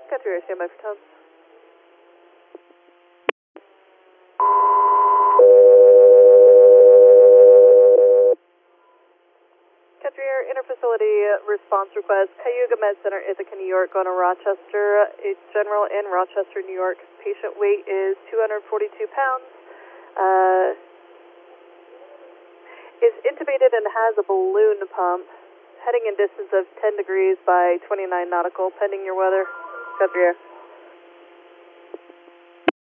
Country Air, standby for Tom. Country Air, interfacility response request, Cayuga Med Center, Ithaca, New York, going to Rochester. A general in Rochester, New York. Patient weight is 242 pounds. Is intubated and has a balloon pump. Heading in distance of 10 degrees by 29 nautical, pending your weather. Country Air.